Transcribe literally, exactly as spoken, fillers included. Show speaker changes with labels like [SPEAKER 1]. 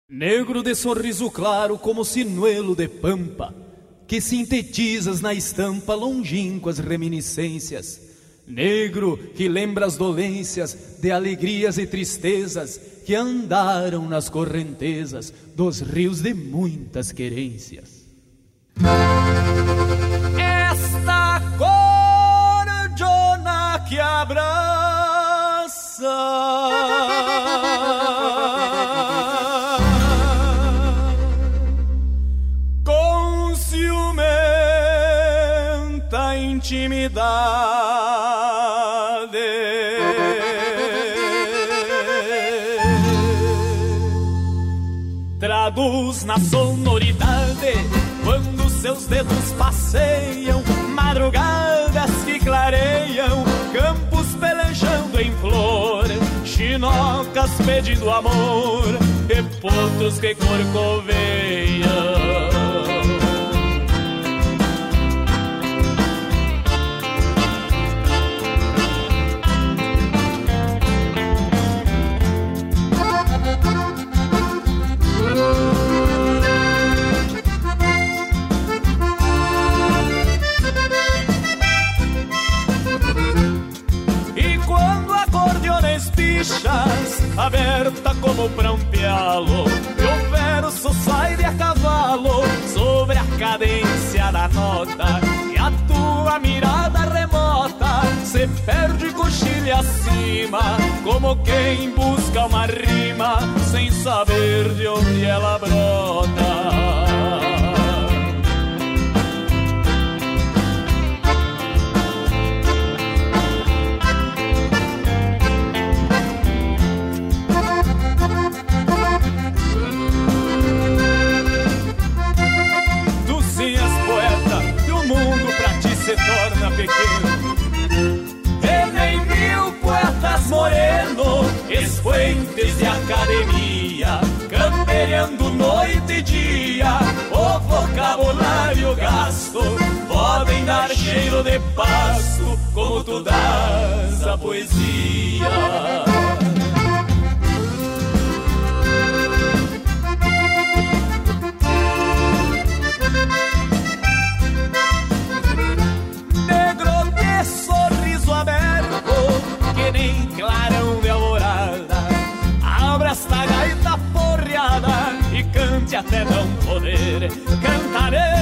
[SPEAKER 1] Negro de sorriso claro como sinuelo de pampa, que sintetizas na estampa longínquas reminiscências. Negro que lembra as dolências de alegrias e tristezas que andaram nas correntezas dos rios de muitas querências. Esta cordiona que abraça com ciumenta intimidade traduz na sonoridade quando seus dedos passeiam madrugadas que clareiam campos pelejando em flor, chinocas pedindo amor e potros que corcoveiam. Aberta como pra um pialo, e o verso sai de a cavalo sobre a cadência da nota, e a tua mirada remota se perde coxilha acima, como quem busca uma rima sem saber de onde ela brota. Se torna pequeno e nem mil poetas moreno, expoentes de academia, camperiando noite e dia, o vocabulário gasto podem dar cheiro de pasto como tu dás a poesia. Que nem clarão de alvorada, abra esta gaita porreada e cante até não poder. Cantarei